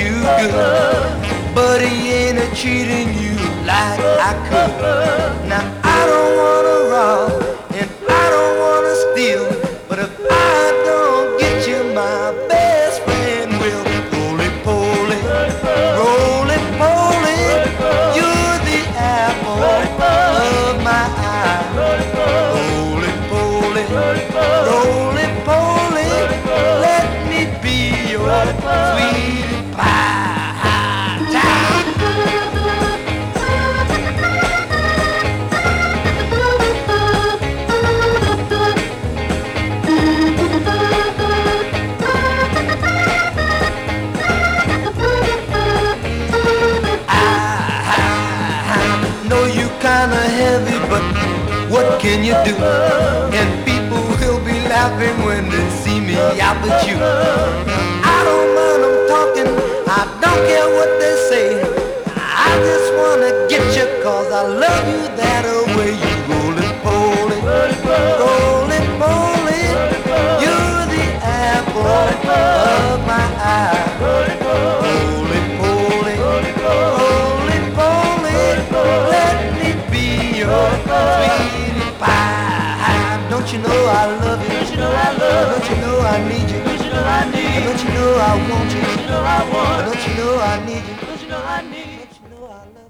you good, but he ain't a treating you like I could. Now I don't wanna rob and I don't wanna steal, but if I don't get you, my best friend will. Roly-poly, roly-poly, you're the apple of my eye. Roly-poly, roly-poly, let me be your sweet pie. Know you kinda heavy, but what can you do? And people will be laughing when they see me out with you. I don't mind them talking, I don't care what they say. I just wanna get you 'cause I love you that way. You roly-poly, roly-poly, you're the apple of my eye. Roly-poly, roly-poly, let me be your sweetie pie. Don't you know I love you? Don't you know I love you? Don't you know I need you? Don't you know I need you? Don't you know I want you? Don't you know I want you? Don't you know I need you? Don't you know I need you? Don't you know I love you?